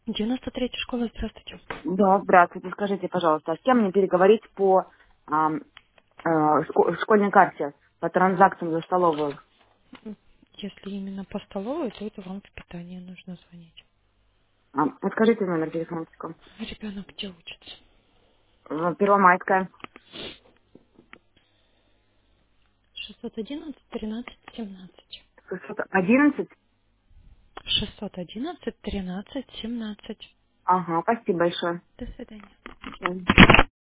93-я школа, здравствуйте. Да, здравствуйте. Скажите, пожалуйста, а с кем мне переговорить по школьной карте, по транзакциям за столовую? Если именно по столовой, то это вам в питание нужно звонить. Подскажите номер телефончика. Ребенок где учится? Первомайская. 611 13 17. 11. 611 13 17. Ага, спасибо большое. До свидания. Мгм.